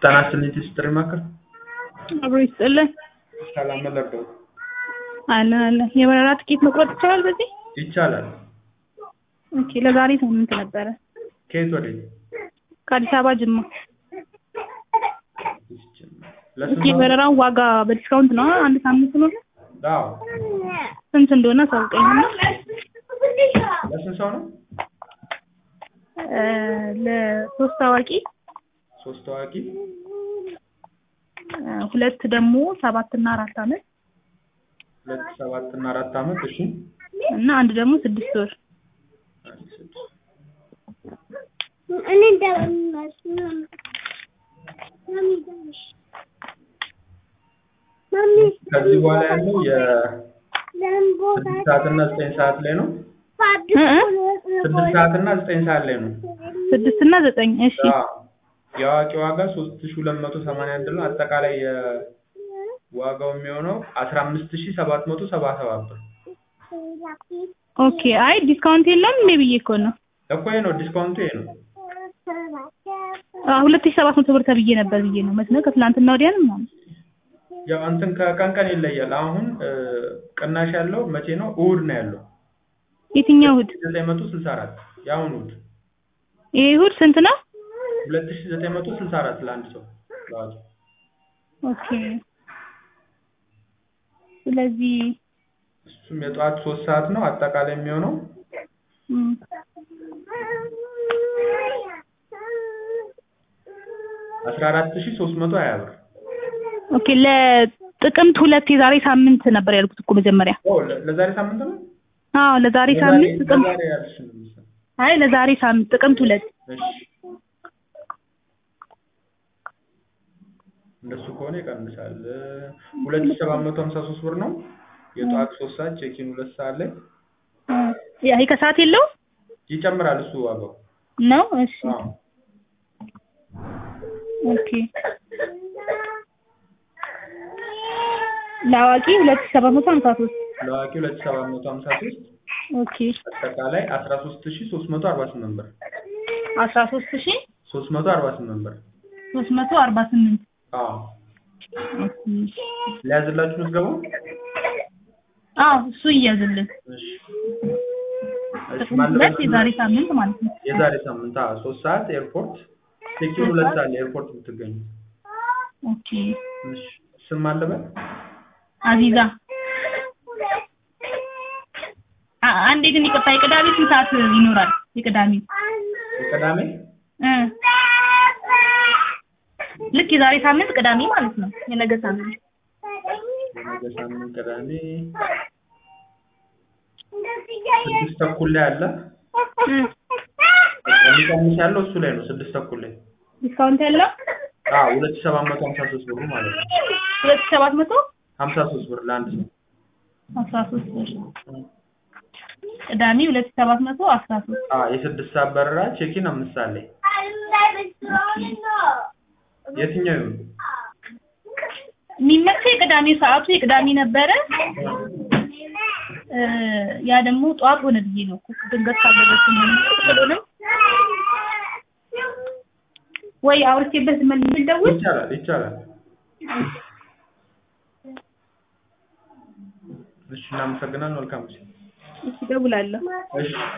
ጠናስልኝ ስትሪ ማከር አብሮ ይስጥልን። ሰላም መለበው አለ የበረራ ትኬት መቁረጥ ይቻላል በዚህ? ይቻላል። ኦኬ ለዛሬ ሳምንት ነበረ። ከየት ወዴት? ከአዲስ አበባ ጅማ። ለስንት የበረራው ዋጋ በዲስካውንት ነው? አንድ ሳምንት ነው? አዎ። ስንት እንደሆነ ሳውቀኝና ለስንት ሰው ነው? ለሶስት አዋቂ 3 አዋቂ ሁለት ደግሞ 7 እና 4 አመት 2 7 እና 4 አመት እሺ እና አንድ ደግሞ 6 ወር እኔ እንደምንመስ ማሚ ደምሽ ማሚ ከዚህ በኋላ ያለው የ6 ሰዓት እና 9 ሰዓት ላይ ነው 6 ሰዓት እና 9 ሰዓት ላይ ነው 6 እና 9 እሺ የአዋቂ ዋጋ 3281 ነው አጠቃላይ ዋጋው የሚሆነው 15777 ብር ኦኬ አይ ዲስካውንት የለም እንዴ ብዬ እኮ ነው እኮ ነው ዲስካውንቱ ይሄ ነው 2700 ብር ተብዬ ነበር ብዬ ነው መስነ ከትላንትና ወዲያ ነው ማለት ያው አንተን ከቀን ይለያል አሁን ቅናሽ ያለው መቼ ነው እሁድ ነው ያለው የትኛው እሁድ 964 ያው እሁድ ይሄ እሁድ ስንት ነው 2964 ለአንድ ሰው ዋጋ ኦኬ ስለዚህ እሱም የጧት 3 ሰዓት ነው አጠቃላይ የሚሆነው 14320 ብር ኦኬ ለጥቅምት 2 የዛሬ ሳምንት ነበር ያልኩት እኮ መጀመሪያ ለዛሬ ሳምንት ነው አዎ ለዛሬ ሳምንት ጥቅምት ለዛሬ ያልሽ ነው አይ ለዛሬ ሳምንት ጥቅምት 2 እሺ እንደሱ ከሆነ ይቀንሳል 2753 ብር ነው የጧት 3 ሰዓት ቼኪን 2 ሰዓት ላይ ያ ከሰዓት የለው ይጨምራል እሱ ዋጋው ነው እሺ ኦኬ ለአዋቂ 2753 ለአዋቂ 2753 ኦኬ አጠቃላይ 13348 ብር 13348 ብር 348 አዎ ለያዝላችሁ ምዝገቡ አዎ እሱ ይያዝልን እሺ ማለት የዛሬ ሳምንት ማለት ነው የዛሬ ሳምንት 3 ሰዓት ኤርፖርት ቴኪን 2 ሰዓት ኤርፖርት ብትገኙ ኦኬ እሺ ስም አለበ አዚዛ አንዴ ግን ይቅርታ የቅዳሜ ስንት ሰዓት ይኖራል የቅዳሜ ልክ የዛሬ ሳምንት ቅዳሜ ማለት ነው የነገ ሳምንት ቅዳሜ 6 ተኩል ላይ አለ የሚቀንስ ያለው እሱ ላይ ነው 6 ተኩል ላይ ዲስካውንት ያለው 2753 ብር ማለት ነው 2753 ብር ለአንድ ሰው 13 ብር ቅዳሜ 2713 የ6 ሰዓት በረራ ቼኪን 5 ሰዓት ላይ የትኛው ነው የሚመቸው የቅዳሜ ሰዓቱ የቅዳሜ ነበረ ያ ደግሞ ጧት ሆነ ብዬ ነው ድንገት ካለበት ነው ወይ አውርቼበት ምን ልደውል ይቻላል እሺ እናመሰግናለን መልካም እሺ እደውላለሁ እሺ